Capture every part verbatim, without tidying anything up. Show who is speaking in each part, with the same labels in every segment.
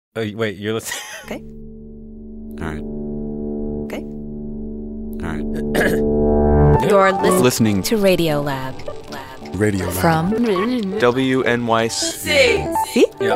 Speaker 1: Oh, wait, you're listening?
Speaker 2: Okay.
Speaker 3: All right.
Speaker 2: Okay.
Speaker 3: All right.
Speaker 2: You're listening,
Speaker 3: Listening
Speaker 2: to Radio Lab. Lab.
Speaker 4: Radio Lab.
Speaker 2: From
Speaker 3: W N Y C.
Speaker 2: See?
Speaker 1: Yeah.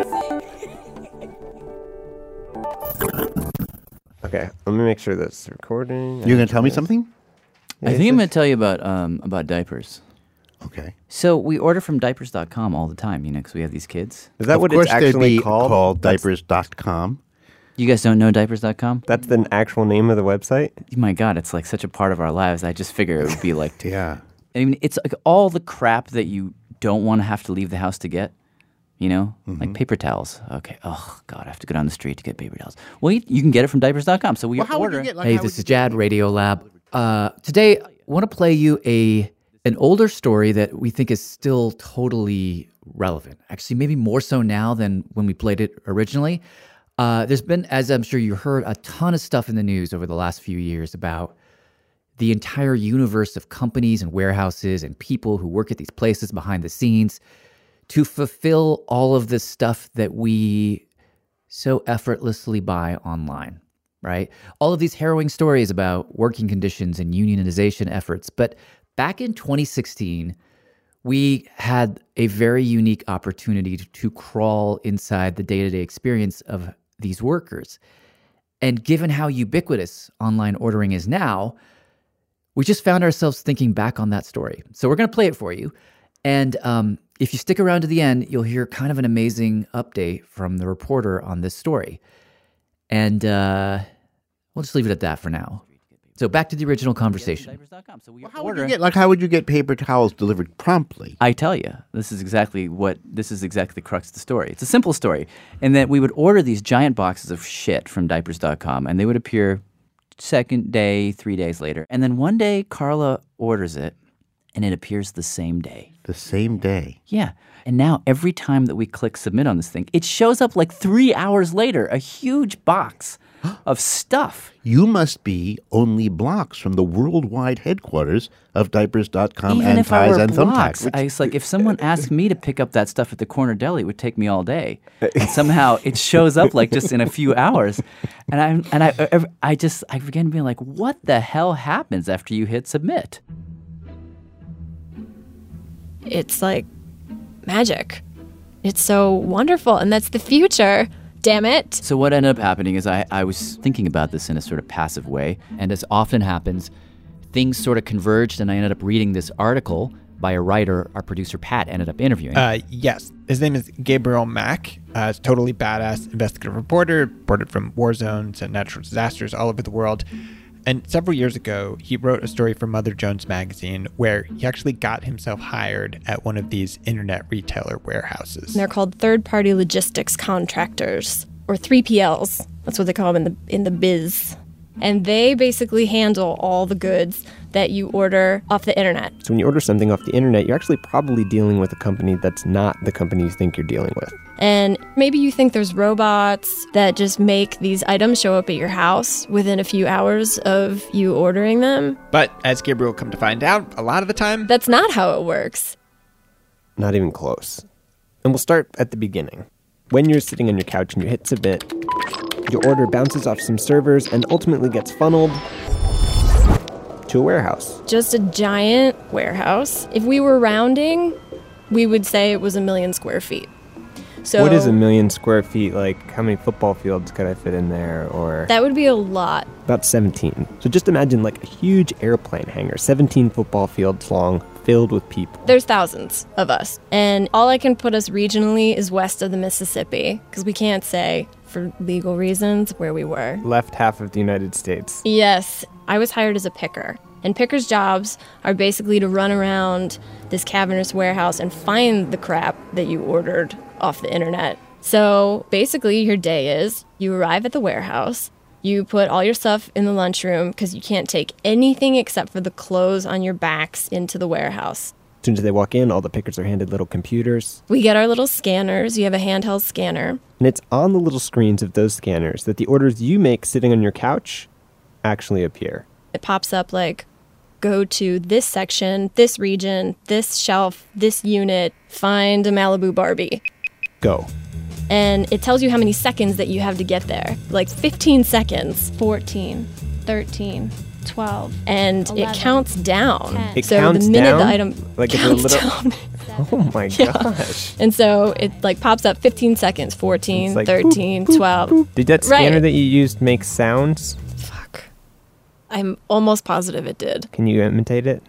Speaker 5: Okay, let me make sure that's recording.
Speaker 4: You're going to tell me something?
Speaker 6: I think I'm going to tell you about um, about diapers.
Speaker 4: Okay.
Speaker 6: So we order from diapers dot com all the time, you know, because we have these kids.
Speaker 5: Is that
Speaker 4: of
Speaker 5: what
Speaker 4: course
Speaker 5: it's
Speaker 4: they'd
Speaker 5: actually
Speaker 4: be
Speaker 5: called?
Speaker 4: called
Speaker 5: That's-
Speaker 4: diapers dot com.
Speaker 6: You guys don't know diapers dot com?
Speaker 5: That's the actual name of the website?
Speaker 6: My God, it's like such a part of our lives. I just figure it would be like,
Speaker 4: Yeah.
Speaker 6: I mean, it's like all the crap that you don't want to have to leave the house to get, you know,
Speaker 4: Mm-hmm.
Speaker 6: like paper towels. Okay. Oh, God, I have to go down the street to get paper towels. Well, you, you can get it from diapers dot com. So we
Speaker 4: Well, how would
Speaker 6: order.
Speaker 4: you get, like,
Speaker 7: Hey,
Speaker 4: how
Speaker 7: this
Speaker 4: would
Speaker 7: is
Speaker 4: you
Speaker 7: Jad,
Speaker 4: get-
Speaker 7: Radio Lab. Uh, today, I want to play you a an older story that we think is still totally relevant. Actually, maybe more so now than when we played it originally. Uh, there's been, as I'm sure you heard, a ton of stuff in the news over the last few years about the entire universe of companies and warehouses and people who work at these places behind the scenes to fulfill all of this stuff that we so effortlessly buy online, right? All of these harrowing stories about working conditions and unionization efforts. But back in twenty sixteen, we had a very unique opportunity to, to crawl inside the day-to-day experience of these workers. And given how ubiquitous online ordering is now, we just found ourselves thinking back on that story. So we're going to play it for you. And um, if you stick around to the end, you'll hear kind of an amazing update from the reporter on this story. And uh, we'll just leave it at that for now. So back to the original conversation.
Speaker 6: diapers dot com. So we
Speaker 4: Well, how would
Speaker 6: order.
Speaker 4: you get, like, how would you get paper towels delivered promptly?
Speaker 6: I tell you, this is exactly what this is exactly the crux of the story. It's a simple story, in that we would order these giant boxes of shit from diapers dot com, and they would appear second day, three days later, and then one day Carla orders it, and it appears the same day.
Speaker 4: The same day.
Speaker 6: Yeah, and now every time that we click submit on this thing, it shows up like three hours later, a huge box of stuff.
Speaker 4: You must be only blocks from the worldwide headquarters of diapers dot com
Speaker 6: Even
Speaker 4: and
Speaker 6: if I
Speaker 4: Ties
Speaker 6: were
Speaker 4: and
Speaker 6: blocks,
Speaker 4: Thumbtacks.
Speaker 6: I was like, if someone asked me to pick up that stuff at the corner deli, it would take me all day. And somehow it shows up like just in a few hours, and I and I I just I began being like, what the hell happens after you hit submit?
Speaker 8: It's like magic. It's so wonderful, and that's the future. Damn it.
Speaker 6: So what ended up happening is I, I was thinking about this in a sort of passive way.
Speaker 7: And as often happens, things sort of converged, and I ended up reading this article by a writer our producer Pat ended up interviewing.
Speaker 9: Uh, yes. His name is Gabriel Mack. Uh, he's a totally badass investigative reporter, reported from war zones and natural disasters all over the world. And several years ago, he wrote a story for Mother Jones magazine where he actually got himself hired at one of these internet retailer warehouses.
Speaker 8: They're called third-party logistics contractors, or three P Ls. That's what they call them in the in the biz. And they basically handle all the goods that you order off the internet.
Speaker 5: So when you order something off the internet, you're actually probably dealing with a company that's not the company you think you're dealing with.
Speaker 8: And maybe you think there's robots that just make these items show up at your house within a few hours of you ordering them.
Speaker 9: But as Gabriel come to find out, a lot of the time,
Speaker 8: That's not how it works.
Speaker 5: Not even close. And we'll start at the beginning. When you're sitting on your couch and you hit submit, your order bounces off some servers and ultimately gets funneled to a warehouse.
Speaker 8: Just a giant warehouse. If we were rounding, we would say it was a million square feet. So
Speaker 5: What is a million square feet? Like, how many football fields could I fit in there? Or
Speaker 8: that would be a lot.
Speaker 5: about seventeen. So just imagine like a huge airplane hangar, seventeen football fields long, filled with people.
Speaker 8: There's thousands of us. And all I can put us regionally is west of the Mississippi, because we can't say, for legal reasons, where we were.
Speaker 5: Left half of the United States.
Speaker 8: Yes, I was hired as a picker. And pickers' jobs are basically to run around this cavernous warehouse and find the crap that you ordered off the internet. So basically, your day is you arrive at the warehouse, you put all your stuff in the lunchroom because you can't take anything except for the clothes on your backs into the warehouse.
Speaker 5: As soon as they walk in, all the pickers are handed little computers.
Speaker 8: We get our little scanners. You have a handheld scanner.
Speaker 5: And it's on the little screens of those scanners that the orders you make sitting on your couch actually appear.
Speaker 8: It pops up like, go to this section, this region, this shelf, this unit, find a Malibu Barbie.
Speaker 5: Go.
Speaker 8: and it tells you how many seconds that you have to get there. Like fifteen seconds.
Speaker 1: fourteen, thirteen, twelve.
Speaker 8: And
Speaker 1: eleven,
Speaker 8: it counts down.
Speaker 1: ten.
Speaker 5: It
Speaker 8: so
Speaker 5: counts
Speaker 8: the minute
Speaker 5: down?
Speaker 8: the item
Speaker 5: Like it's a
Speaker 8: counts
Speaker 5: little-
Speaker 8: down.
Speaker 5: Oh my
Speaker 8: Yeah.
Speaker 5: gosh.
Speaker 8: And so it like pops up fifteen seconds, fourteen,
Speaker 5: It's like,
Speaker 8: thirteen,
Speaker 5: boop, boop,
Speaker 8: twelve.
Speaker 5: boop. Did that scanner
Speaker 8: Right.
Speaker 5: that you used make sounds?
Speaker 8: Fuck. I'm almost positive it did.
Speaker 5: Can you imitate it?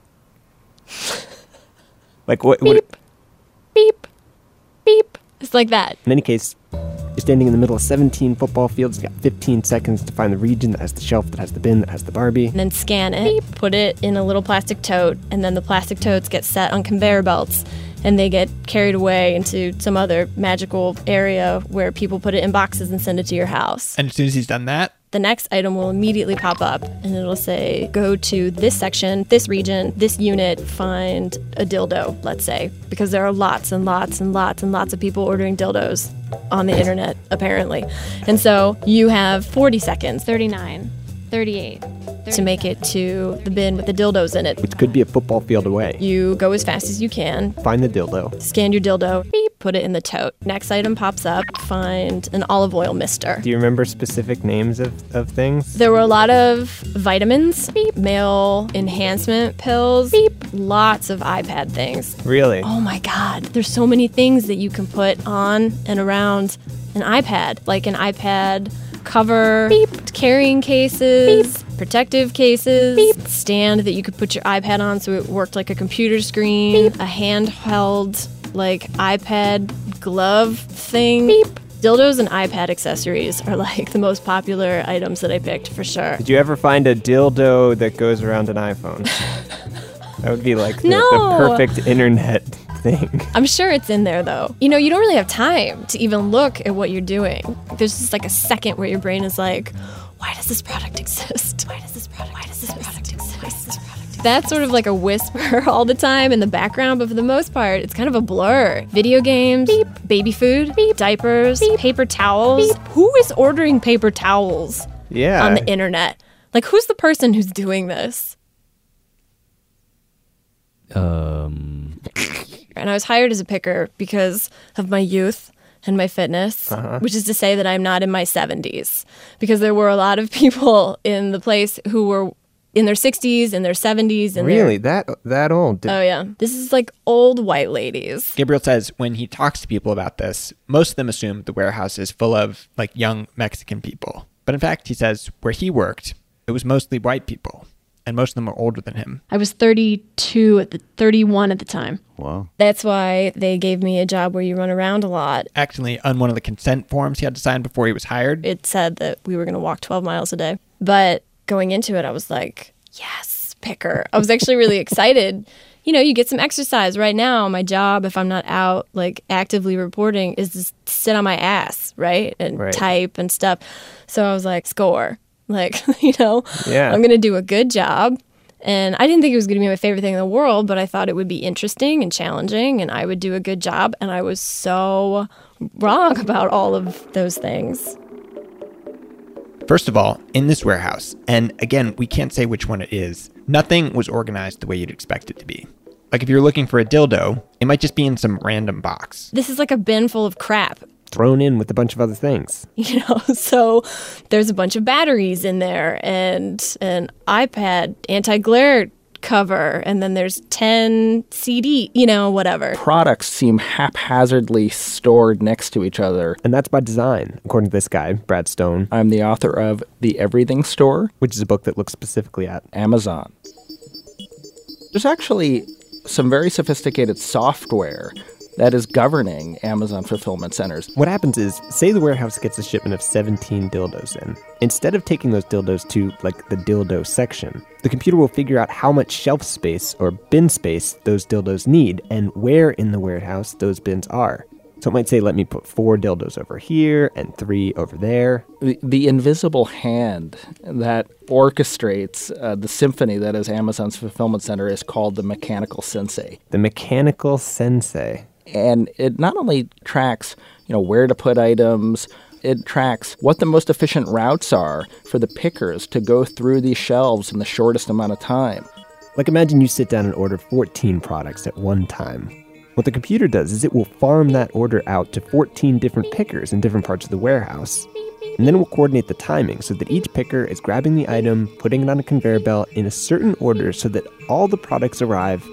Speaker 5: Like what? what
Speaker 8: Beep. Beep. Beep. It's like that.
Speaker 5: in any case, you're standing in the middle of seventeen football fields. You got fifteen seconds to find the region that has the shelf, that has the bin, that has the Barbie.
Speaker 8: And then scan it, put it in a little plastic tote, and then the plastic totes get set on conveyor belts, and they get carried away into some other magical area where people put it in boxes and send it to your house.
Speaker 9: And as soon as he's done that,
Speaker 8: The next item will immediately pop up, and it'll say, go to this section, this region, this unit, find a dildo, let's say, because there are lots and lots and lots and lots of people ordering dildos on the internet, apparently. And so you have forty seconds
Speaker 1: thirty-nine, thirty-eight.
Speaker 8: to make it to the bin with the dildos in it.
Speaker 5: Which could be a football field away.
Speaker 8: You go as fast as you can,
Speaker 5: Find the dildo.
Speaker 8: scan your dildo, beep, put it in the tote. Next item pops up, find an olive oil mister.
Speaker 5: Do you remember specific names of, of things?
Speaker 8: There were a lot of vitamins, beep, male enhancement pills, beep, lots of iPad things.
Speaker 5: Really?
Speaker 8: Oh my God, there's so many things that you can put on and around an iPad, like an iPad cover, beep, carrying cases, beep, protective cases, beep, stand that you could put your iPad on so it worked like a computer screen, beep, a handheld like iPad glove thing. Beep. Dildos and iPad accessories are like the most popular items that I picked for sure.
Speaker 5: Did you ever find a dildo that goes around an iPhone? That would be like the,
Speaker 8: No.
Speaker 5: the perfect internet thing.
Speaker 8: I'm sure it's in there though. You know, you don't really have time to even look at what you're doing. There's just like a second where your brain is like, why does this product exist? Why does this product Why does this product exist? Why does this product exist? That's sort of like a whisper all the time in the background, but for the most part, it's kind of a blur. Video games, beep, baby food, beep, diapers, beep, paper towels. Beep. Who is ordering paper towels
Speaker 5: Yeah.
Speaker 8: on the internet? Like, who's the person who's doing this?
Speaker 7: Um,
Speaker 8: And I was hired as a picker because of my youth and my fitness,
Speaker 5: Uh-huh.
Speaker 8: which is to say that I'm not in my seventies. Because there were a lot of people in the place who were in their sixties and their seventies. And
Speaker 5: Really? That that old? Did-
Speaker 8: Oh, yeah. This is like old white ladies.
Speaker 9: Gabriel says when he talks to people about this, most of them assume the warehouse is full of like young Mexican people. But in fact, he says where he worked, it was mostly white people, and most of them are older than him.
Speaker 1: I was thirty-two at the thirty-one at the time.
Speaker 4: Wow.
Speaker 8: That's why they gave me a job where you run around a lot.
Speaker 9: Actually, on one of the consent forms he had to sign before he was hired,
Speaker 8: It said that we were going to walk twelve miles a day. But going into it, I was like, yes, picker. I was actually really excited. You know, you get some exercise. Right now, my job, if I'm not out like actively reporting, is to sit on my ass, right? And
Speaker 5: Right.
Speaker 8: type and stuff. So I was like, score. Like, you know,
Speaker 5: Yeah.
Speaker 8: I'm going to do a good job. And I didn't think it was going to be my favorite thing in the world, but I thought it would be interesting and challenging and I would do a good job. And I was so wrong about all of those things.
Speaker 9: first of all, in this warehouse, and again, we can't say which one it is, nothing was organized the way you'd expect it to be. Like if you're looking for a dildo, it might just be in some random box.
Speaker 8: This is like a bin full of crap.
Speaker 5: Thrown in with a bunch of other things.
Speaker 8: You know, so there's a bunch of batteries in there and an iPad anti-glare cover, and then there's ten C D, you know, whatever.
Speaker 10: Products seem haphazardly stored next to each other.
Speaker 5: And that's by design, according to this guy, Brad Stone,
Speaker 10: I'm the author of The Everything Store,
Speaker 5: which is a book that looks specifically at
Speaker 10: Amazon. There's actually some very sophisticated software that is governing Amazon fulfillment centers.
Speaker 5: What happens is, say the warehouse gets a shipment of seventeen dildos in. Instead of taking those dildos to, like, the dildo section, the computer will figure out how much shelf space or bin space those dildos need and where in the warehouse those bins are. So it might say, let me put four dildos over here and three over there.
Speaker 10: The, the invisible hand that orchestrates uh, the symphony that is Amazon's fulfillment center is called the mechanical sensei.
Speaker 5: The mechanical sensei.
Speaker 10: And it not only tracks, you know, where to put items, it tracks what the most efficient routes are for the pickers to go through these shelves in the shortest amount of time.
Speaker 5: Like imagine you sit down and order fourteen products at one time. What the computer does is it will farm that order out to fourteen different pickers in different parts of the warehouse. And then it will coordinate the timing so that each picker is grabbing the item, putting it on a conveyor belt in a certain order so that all the products arrive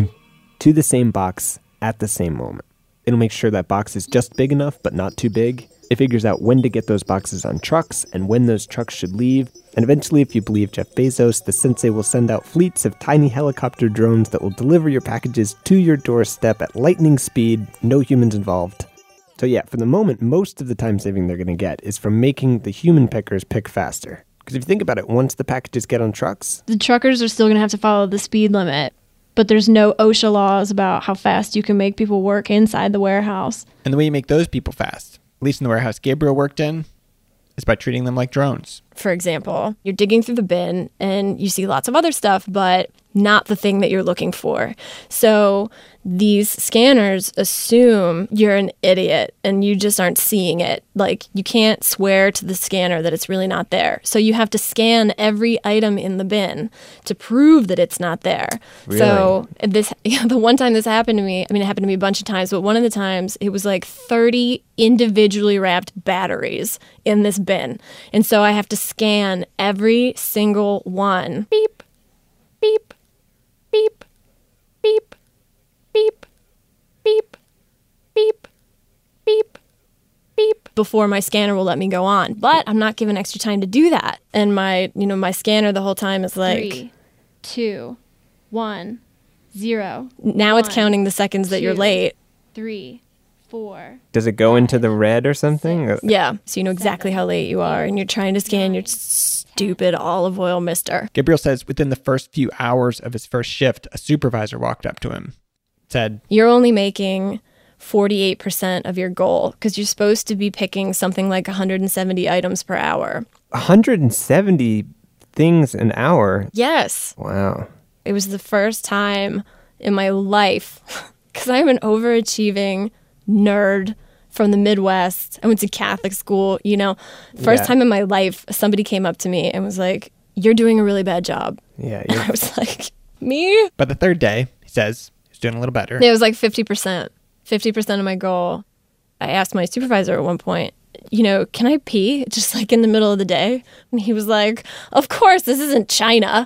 Speaker 5: to the same box at the same moment. It'll make sure that box is just big enough but not too big. It figures out when to get those boxes on trucks and when those trucks should leave. And eventually, if you believe Jeff Bezos, the sensei will send out fleets of tiny helicopter drones that will deliver your packages to your doorstep at lightning speed, no humans involved. So yeah, for the moment, most of the time saving they're going to get is from making the human pickers pick faster. Because if you think about it, once the packages get on trucks...
Speaker 1: The truckers are still going to have to follow the speed limit, but there's no OSHA laws about how fast you can make people work inside the warehouse.
Speaker 9: And the way you make those people fast, at least in the warehouse Gabriel worked in, is by treating them like drones.
Speaker 8: For example, you're digging through the bin and you see lots of other stuff, but not the thing that you're looking for. So these scanners assume you're an idiot and you just aren't seeing it. Like, you can't swear to the scanner that it's really not there. So you have to scan every item in the bin to prove that it's not there.
Speaker 5: Really?
Speaker 8: So this, the one time this happened to me, I mean, it happened to me a bunch of times, but one of the times it was like thirty individually wrapped batteries in this bin. And so I have to scan every single one. Beep, beep, beep, beep, beep, beep, beep, beep, beep, before my scanner will let me go on. But I'm not given extra time to do that. And my, you know, my scanner the whole time is like...
Speaker 1: Three, two, one, zero.
Speaker 8: Now
Speaker 1: one,
Speaker 8: it's counting the seconds that
Speaker 1: two,
Speaker 8: you're late.
Speaker 1: Three, four.
Speaker 5: Does it go into the red or something?
Speaker 8: Yeah, so you know exactly how late you are, and you're trying to scan your stupid olive oil mister.
Speaker 9: Gabriel says within the first few hours of his first shift, a supervisor walked up to him, said,
Speaker 8: "You're only making forty-eight percent of your goal because you're supposed to be picking something like one hundred seventy items per hour."
Speaker 5: one hundred seventy things an hour?
Speaker 8: Yes.
Speaker 5: Wow.
Speaker 8: It was the first time in my life, because I'm an overachieving nerd from the Midwest. I went to Catholic school, you know. First
Speaker 5: Yeah.
Speaker 8: time in my life, somebody came up to me and was like, "You're doing a really bad job."
Speaker 5: Yeah.
Speaker 8: And I was like, "Me?"
Speaker 9: But the third day, he says, he's doing a little better.
Speaker 8: It was like fifty percent. fifty percent of my goal. I asked my supervisor at one point, you know, "Can I pee just like in the middle of the day?" And he was like, "Of course, this isn't China,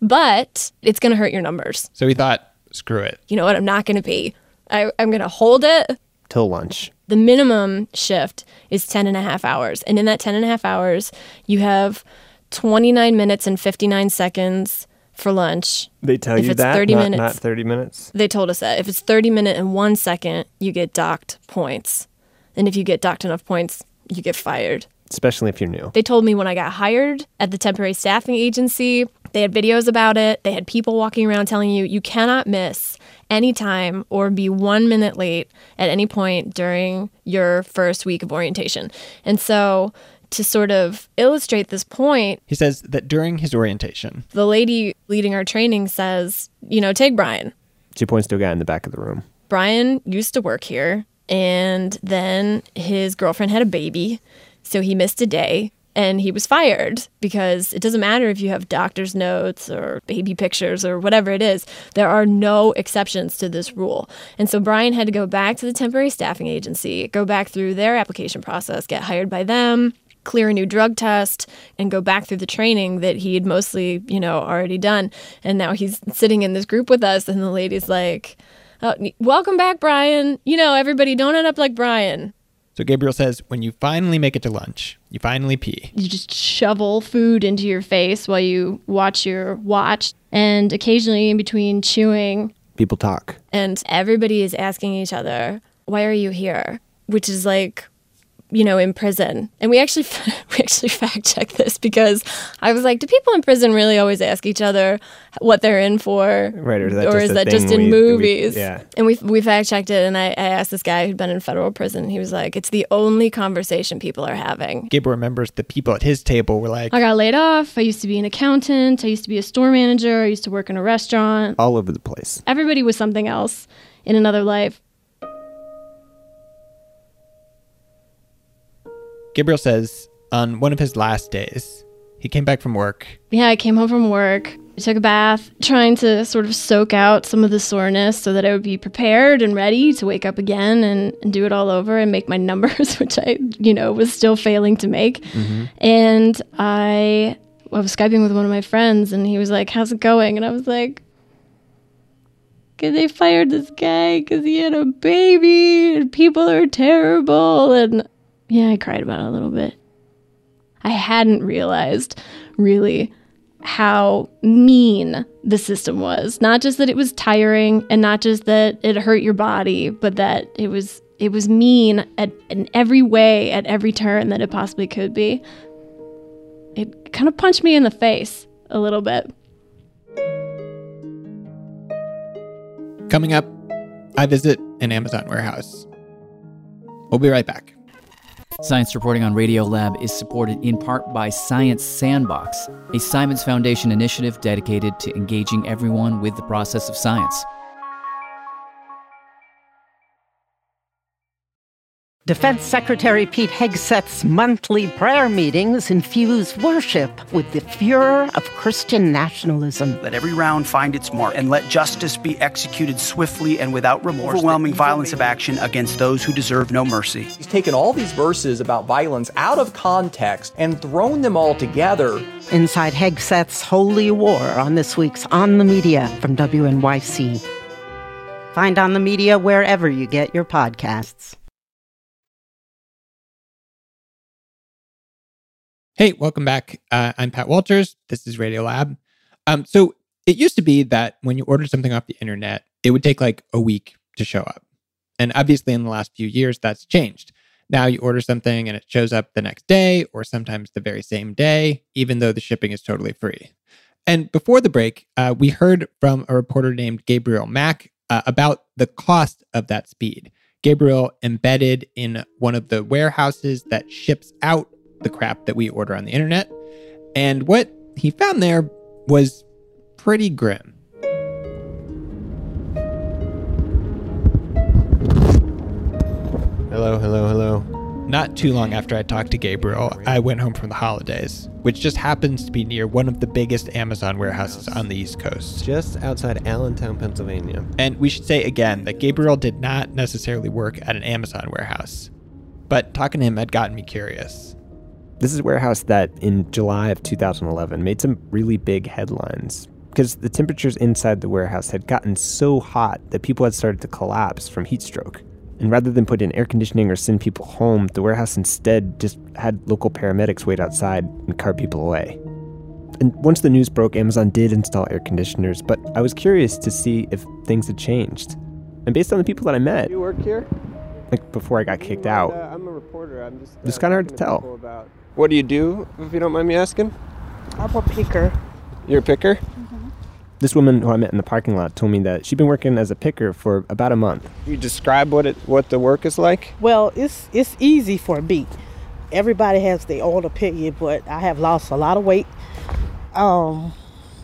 Speaker 8: but it's going to hurt your numbers."
Speaker 9: So he thought, screw it.
Speaker 8: You know what? I'm not going to pee. I, I'm going to hold it.
Speaker 5: Till lunch.
Speaker 8: The minimum shift is ten and a half hours. And in that ten and a half hours, you have twenty-nine minutes and fifty-nine seconds for lunch.
Speaker 5: They tell
Speaker 8: If
Speaker 5: you
Speaker 8: it's
Speaker 5: that,
Speaker 8: thirty
Speaker 5: not,
Speaker 8: minutes,
Speaker 5: not thirty minutes?
Speaker 8: They told us that. If it's thirty minute and one second, you get docked points. And if you get docked enough points, you get fired.
Speaker 5: Especially if you're new.
Speaker 8: They told me when I got hired at the temporary staffing agency, they had videos about it. They had people walking around telling you, you cannot miss any time or be one minute late at any point during your first week of orientation. And so to sort of illustrate this point,
Speaker 9: he says that during his orientation,
Speaker 8: the lady leading our training says, you know, take Brian.
Speaker 5: She points to a guy in the back of the room.
Speaker 8: Brian used to work here, and then his girlfriend had a baby, so he missed a day. And he was fired because it doesn't matter if you have doctor's notes or baby pictures or whatever it is. There are no exceptions to this rule. And so Brian had to go back to the temporary staffing agency, go back through their application process, get hired by them, clear a new drug test, and go back through the training that he'd mostly, you know, already done. And now he's sitting in this group with us, and the lady's like, "Oh, welcome back, Brian. You know, everybody don't end up like Brian."
Speaker 9: So Gabriel says, when you finally make it to lunch, you finally pee.
Speaker 1: You just shovel food into your face while you watch your watch. And occasionally in between chewing.
Speaker 5: People talk.
Speaker 8: And everybody is asking each other, "Why are you here?" Which is like, you know, in prison. And we actually we actually fact checked this because I was like, do people in prison really always ask each other what they're in for?
Speaker 5: Right, or is that
Speaker 8: or
Speaker 5: just,
Speaker 8: is
Speaker 5: a
Speaker 8: that
Speaker 5: thing
Speaker 8: just in
Speaker 5: we-
Speaker 8: movies?
Speaker 5: we- yeah.
Speaker 8: And we we fact checked it, and I, I asked this guy who'd been in federal prison. He was like, it's the only conversation people are having.
Speaker 9: Gabriel remembers the people at his table were like,
Speaker 1: I got laid off. I used to be an accountant. I used to be a store manager. I used to work in a restaurant.
Speaker 5: All over the place.
Speaker 1: Everybody was something else in another life.
Speaker 9: Gabriel says on one of his last days, he came back from work.
Speaker 1: Yeah, I came home from work, took a bath, trying to sort of soak out some of the soreness so that I would be prepared and ready to wake up again and, and do it all over and make my numbers, which I, you know, was still failing to make. Mm-hmm. And I, I was Skyping with one of my friends, and he was like, how's it going? And I was like, they fired this guy because he had a baby and people are terrible. And yeah, I cried about it a little bit. I hadn't realized really how mean the system was. Not just that it was tiring and not just that it hurt your body, but that it was it was mean at in every way, at every turn that it possibly could be. It kind of punched me in the face a little bit.
Speaker 9: Coming up, I visit an Amazon warehouse. We'll be right back.
Speaker 7: Science Reporting on Radiolab is supported in part by Science Sandbox, a Simons Foundation initiative dedicated to engaging everyone with the process of science.
Speaker 11: Defense Secretary Pete Hegseth's monthly prayer meetings infuse worship with the furor of Christian nationalism.
Speaker 12: Let every round find its mark, and let justice be executed swiftly and without remorse. Overwhelming violence of action against those who deserve no mercy.
Speaker 13: He's taken all these verses about violence out of context and thrown them all together.
Speaker 11: Inside Hegseth's Holy War on this week's On the Media from W N Y C. Find On the Media wherever you get your podcasts.
Speaker 9: Hey, welcome back. Uh, I'm Pat Walters. This is Radiolab. Um, so it used to be that when you ordered something off the internet, it would take like a week to show up. And obviously in the last few years, that's changed. Now you order something and it shows up the next day or sometimes the very same day, even though the shipping is totally free. And before the break, uh, we heard from a reporter named Gabriel Mack uh, about the cost of that speed. Gabriel embedded in one of the warehouses that ships out the crap that we order on the internet. And what he found there was pretty grim. Hello, hello, hello. Not too long after I talked to Gabriel, I went home from the holidays, which just happens to be near one of the biggest Amazon warehouses on the East Coast.
Speaker 5: Just outside Allentown, Pennsylvania.
Speaker 9: And we should say again that Gabriel did not necessarily work at an Amazon warehouse, but talking to him had gotten me curious.
Speaker 5: This is a warehouse that in July of two thousand eleven made some really big headlines because the temperatures inside the warehouse had gotten so hot that people had started to collapse from heat stroke. And rather than put in air conditioning or send people home, the warehouse instead just had local paramedics wait outside and cart people away. And once the news broke, Amazon did install air conditioners, but I was curious to see if things had changed. And based on the people that I met,
Speaker 14: you work here?
Speaker 5: Like before I got kicked out,
Speaker 14: uh, I'm a reporter. I'm just, uh,
Speaker 5: it's kind of hard to tell.
Speaker 14: About... What do you do, if you don't mind me asking?
Speaker 15: I'm a picker.
Speaker 14: You're a picker?
Speaker 15: Mm-hmm.
Speaker 5: This woman who I met in the parking lot told me that she'd been working as a picker for about a month.
Speaker 14: You describe what it what the work is like?
Speaker 15: Well, it's it's easy for me. Everybody has their own opinion, but I have lost a lot of weight. Um,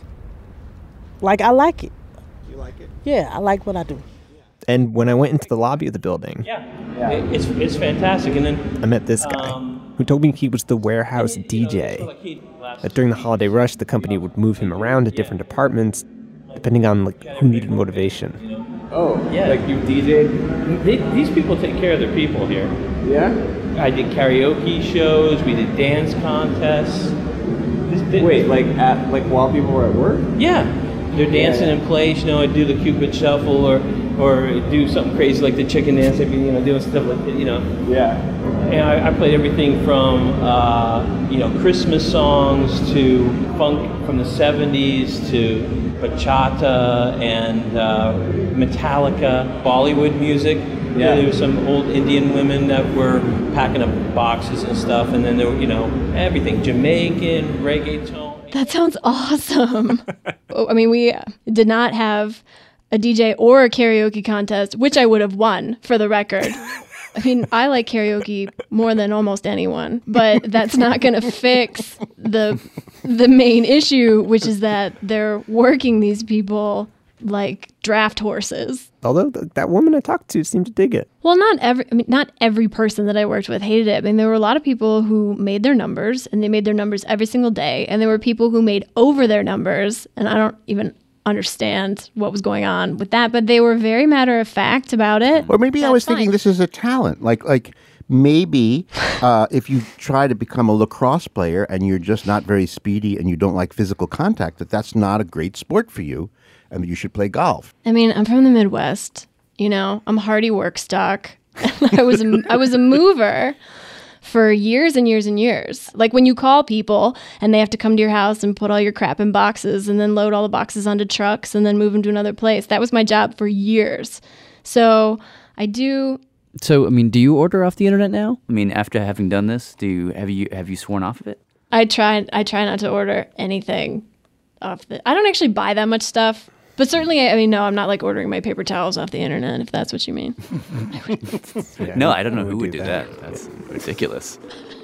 Speaker 15: like I like it.
Speaker 14: You like it?
Speaker 15: Yeah, I like what I do.
Speaker 5: And when I went into the lobby of the building,
Speaker 16: yeah, yeah. It, it's it's fantastic. And then
Speaker 5: I met this guy um, who told me he was the warehouse D J. That during the holiday rush, the company would move him around to different departments, depending on like who needed motivation.
Speaker 16: Oh, yeah, like you D J'd. They, these people take care of their people here.
Speaker 14: Yeah.
Speaker 16: I did karaoke shows. We did dance contests.
Speaker 14: This, this, Wait, like at like while people were at work?
Speaker 16: Yeah, they're dancing
Speaker 14: yeah.
Speaker 16: in place. You know, I do the Cupid shuffle or. Or do something crazy like the chicken dance, I'd be, you know, doing stuff like that, you know.
Speaker 14: Yeah.
Speaker 16: And I, I played everything from, uh, you know, Christmas songs to funk from the seventies to bachata and uh, Metallica, Bollywood music. You know, there were some old Indian women that were packing up boxes and stuff, and then there were, you know, everything, Jamaican, reggaeton.
Speaker 1: That sounds awesome. I mean, we did not have a D J or a karaoke contest, which I would have won, for the record. I mean, I like karaoke more than almost anyone, but that's not going to fix the the main issue, which is that they're working these people like draft horses.
Speaker 5: Although th- that woman I talked to seemed to dig it.
Speaker 1: Well, not every I mean, not every person that I worked with hated it. I mean, there were a lot of people who made their numbers, and they made their numbers every single day. And there were people who made over their numbers, and I don't even understand what was going on with that, but they were very matter of fact about it.
Speaker 4: Or maybe I was
Speaker 1: That's
Speaker 4: thinking
Speaker 1: fine.
Speaker 4: this is a talent. Like, like maybe uh, if you try to become a lacrosse player and you're just not very speedy and you don't like physical contact, that that's not a great sport for you, and that you should play golf.
Speaker 1: I mean, I'm from the Midwest. You know, I'm hardy work stock. I was a, I was a mover for years and years and years. Like when you call people and they have to come to your house and put all your crap in boxes and then load all the boxes onto trucks and then move them to another place. That was my job for years. So I do.
Speaker 6: So, I mean, do you order off the internet now? I mean, after having done this, do you have you have you sworn off of it?
Speaker 1: I try. I try not to order anything off the. I don't actually buy that much stuff. But certainly, I mean, no, I'm not like ordering my paper towels off the internet, if that's what you mean.
Speaker 6: Yeah, no, I don't know who would do that. That's ridiculous.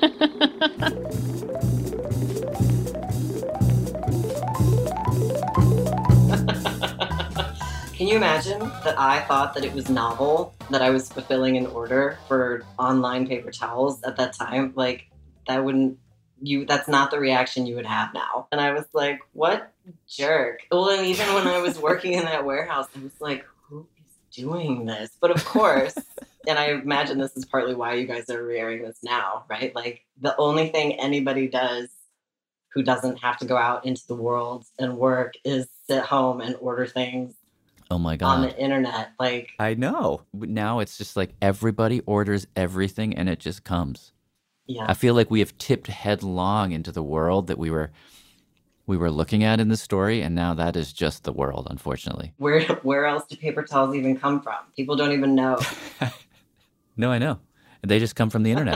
Speaker 17: Can you imagine that I thought that it was novel that I was fulfilling an order for online paper towels at that time? Like, that wouldn't, you, that's not the reaction you would have now. And I was like, what jerk? Well, and even when I was working in that warehouse, I was like, who is doing this? But of course, and I imagine this is partly why you guys are rearing this now, right? Like, the only thing anybody does who doesn't have to go out into the world and work is sit home and order things
Speaker 6: Oh my
Speaker 17: on
Speaker 6: God.
Speaker 17: the internet. Like,
Speaker 6: I know. Now it's just like everybody orders everything and it just comes.
Speaker 17: Yeah.
Speaker 6: I feel like we have tipped headlong into the world that we were we were looking at in the story, and now that is just the world, unfortunately.
Speaker 17: where where else do paper towels even come from? People don't even know.
Speaker 6: No, I know. They just come from the internet.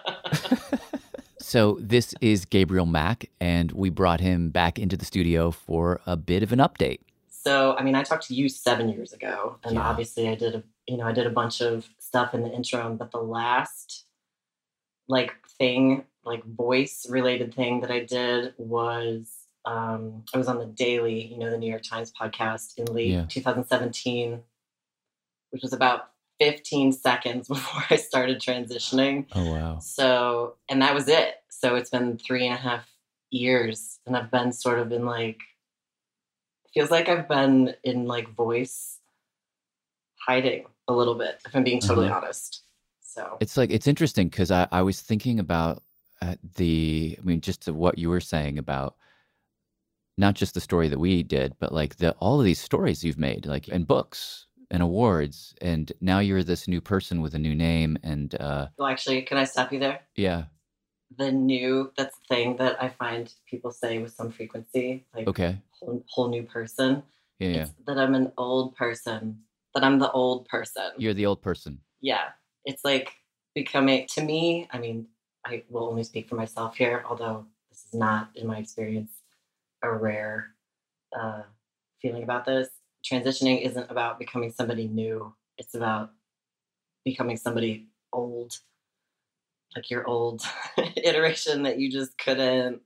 Speaker 6: So this is Gabriel Mack, and we brought him back into the studio for a bit of an update.
Speaker 17: So, I mean, I talked to you seven years ago, and
Speaker 6: Yeah.
Speaker 17: obviously I did a, you know, I did a bunch of stuff in the interim, but the last, like, thing, like, voice-related thing that I did was, um, I was on The Daily, you know, the New York Times podcast in late
Speaker 6: Yeah.
Speaker 17: twenty seventeen, which was about fifteen seconds before I started transitioning.
Speaker 6: Oh, wow.
Speaker 17: So, and that was it. So it's been three and a half years, and I've been sort of in, like, feels like I've been in like voice hiding a little bit, if I'm being totally
Speaker 6: Uh-huh.
Speaker 17: honest. So
Speaker 6: It's like, it's interesting because I, I was thinking about uh, the, I mean, just to what you were saying about not just the story that we did, but like the all of these stories you've made, like in books and awards, and now you're this new person with a new name, and uh,
Speaker 17: well, actually, can I stop you there?
Speaker 6: yeah,
Speaker 17: The new, that's the thing that I find people say with some frequency, like
Speaker 6: okay,
Speaker 17: whole, whole new person.
Speaker 6: yeah, yeah,
Speaker 17: It's that I'm an old person, that I'm the old person.
Speaker 6: you're the old person.
Speaker 17: Yeah. It's like becoming, to me, I mean, I will only speak for myself here, although this is not, in my experience, a rare uh, feeling about this. Transitioning isn't about becoming somebody new. It's about becoming somebody old, like your old iteration that you just couldn't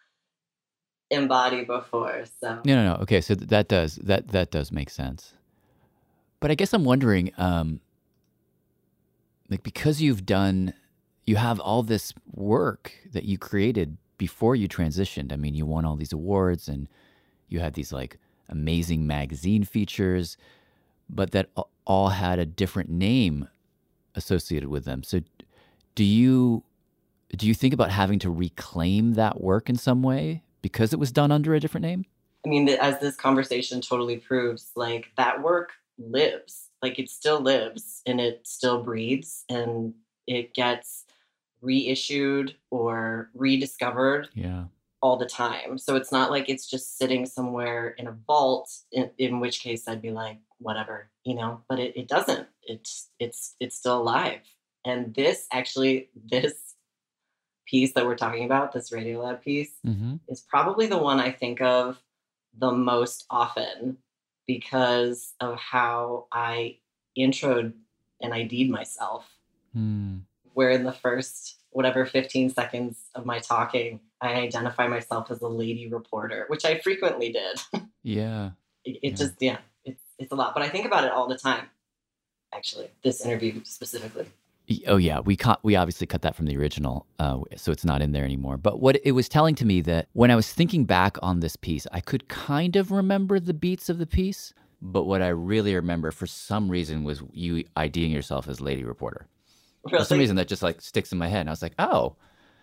Speaker 17: embody before. So
Speaker 6: No, no, no. Okay, so th- that does that that does make sense. But I guess I'm wondering, um, like because you've done, you have all this work that you created before you transitioned. I mean, you won all these awards and you had these like amazing magazine features, but that a- all had a different name associated with them. So, do you do you think about having to reclaim that work in some way because it was done under a different name?
Speaker 17: I mean, as this conversation totally proves, like that work lives, like it still lives and it still breathes and it gets reissued or rediscovered
Speaker 6: Yeah.
Speaker 17: all the time. So it's not like it's just sitting somewhere in a vault, in, in which case I'd be like, whatever, you know, but it, it doesn't. It's, it's, it's still alive. And this actually, this piece that we're talking about, this Radiolab piece,
Speaker 6: Mm-hmm.
Speaker 17: is probably the one I think of the most often because of how I introed and ID'd myself.
Speaker 6: Hmm.
Speaker 17: Where in the first, whatever, fifteen seconds of my talking, I identify myself as a lady reporter, which I frequently did.
Speaker 6: Yeah.
Speaker 17: It, it just, yeah, it's a lot. But I think about it all the time, actually, this interview specifically.
Speaker 7: Oh yeah, we cut. We obviously cut that from the original, uh, so it's not in there anymore. But what it was telling to me that when I was thinking back on this piece, I could kind of remember the beats of the piece, but what I really remember, for some reason, was you IDing yourself as Lady Reporter.
Speaker 17: Really?
Speaker 7: For some reason, that just like sticks in my head, and I was like, oh,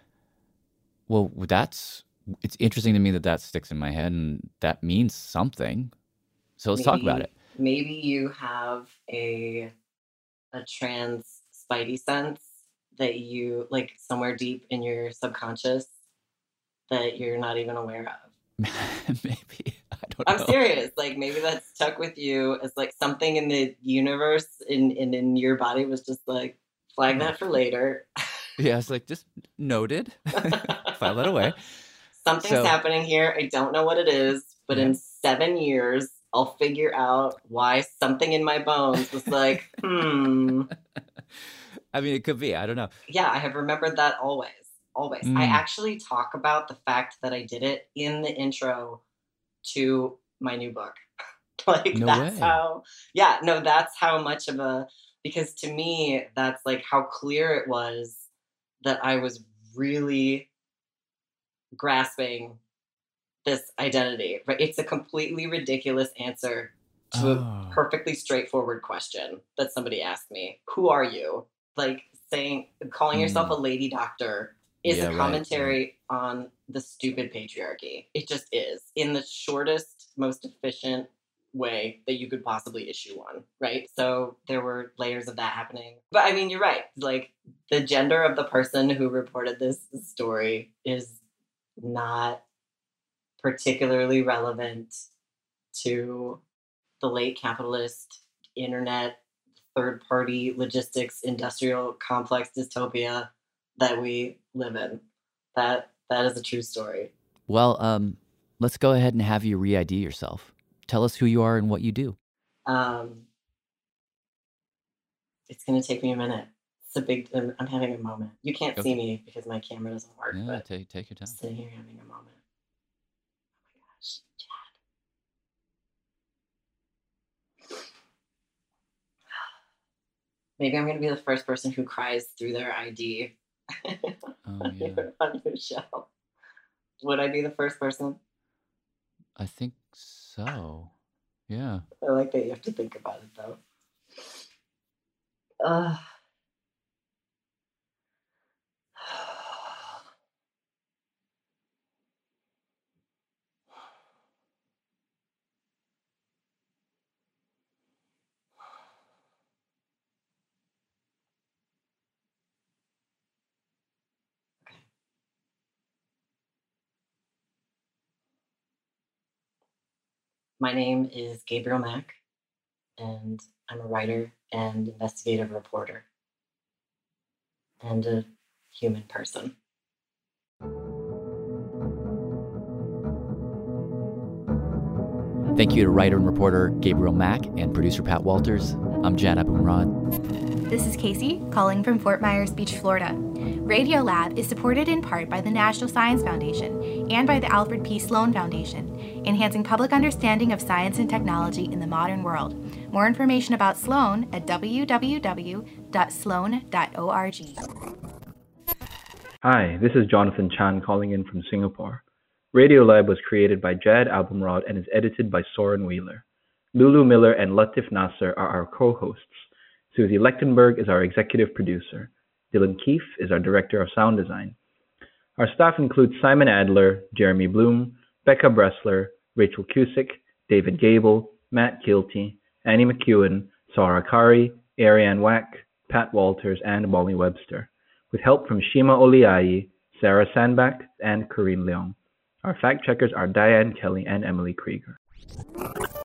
Speaker 7: well, that's. It's interesting to me that that sticks in my head, and that means something. So let's
Speaker 17: maybe,
Speaker 7: talk about it.
Speaker 17: Maybe you have a a trans spidey sense that you, like, somewhere deep in your subconscious that you're not even aware of.
Speaker 7: Maybe. I don't
Speaker 17: I'm
Speaker 7: know.
Speaker 17: serious. Like, maybe that's stuck with you as, like, something in the universe in, in, in your body was just like, flag that for later.
Speaker 7: Yeah, it's like, just noted. File that away.
Speaker 17: Something's
Speaker 7: So-
Speaker 17: happening here. I don't know what it is, but
Speaker 7: Yeah.
Speaker 17: in seven years, I'll figure out why something in my bones was like, hmm.
Speaker 7: I mean, it could be. I don't know.
Speaker 17: Yeah, I have remembered that always. Always.
Speaker 7: Mm.
Speaker 17: I actually talk about the fact that I did it in the intro to my new book. Like,
Speaker 7: No
Speaker 17: that's
Speaker 7: way.
Speaker 17: how, yeah, no, that's how much of a, because to me, that's like how clear it was that I was really grasping this identity. Right? It's a completely ridiculous answer to
Speaker 7: Oh.
Speaker 17: a perfectly straightforward question that somebody asked me. Who are you? Like, saying, calling yourself a lady doctor is
Speaker 7: Yeah,
Speaker 17: a
Speaker 7: right,
Speaker 17: commentary on the stupid patriarchy. It just is, in the shortest, most efficient way that you could possibly issue one, right? So there were layers of that happening. But I mean, you're right. Like, the gender of the person who reported this story is not particularly relevant to the late capitalist internet third-party logistics industrial complex dystopia that we live in. That that is a true story.
Speaker 7: Well, um, let's go ahead and have you re-I D yourself. Tell us who you are and what you do.
Speaker 17: Um, it's gonna take me a minute. It's a big. I'm, I'm having a moment. You can't see
Speaker 7: Okay.
Speaker 17: me because my camera doesn't work.
Speaker 7: Yeah,
Speaker 17: but
Speaker 7: take take your time.
Speaker 17: I'm sitting here having a moment. Oh my gosh, Chad. Maybe I'm gonna be the first person who cries through their I D
Speaker 7: Oh, yeah.
Speaker 17: on your show. Would I be the first person?
Speaker 7: I think so. Yeah.
Speaker 17: I like that you have to think about it though. Uh, My name is Gabriel Mack, and I'm a writer and investigative reporter, and a human person.
Speaker 7: Thank you to writer and reporter Gabriel Mack and producer Pat Walters. I'm Jan Abumrad.
Speaker 18: This is Casey, calling from Fort Myers Beach, Florida. Radiolab is supported in part by the National Science Foundation and by the Alfred P. Sloan Foundation, enhancing public understanding of science and technology in the modern world. More information about Sloan at w w w dot sloan dot org.
Speaker 19: Hi, this is Jonathan Chan calling in from Singapore. Radiolab was created by Jad Abumrad and is edited by Soren Wheeler. Lulu Miller and Latif Nasser are our co-hosts. Susie Lechtenberg is our executive producer. Dylan Keefe is our director of sound design. Our staff includes Simon Adler, Jeremy Bloom, Becca Bressler, Rachel Cusick, David Gable, Matt Kilty, Annie McEwen, Sarah Kari, Ariane Wack, Pat Walters, and Molly Webster, with help from Shima Oliayi, Sarah Sandbach, and Corinne Leong. Our fact checkers are Diane Kelly and Emily Krieger.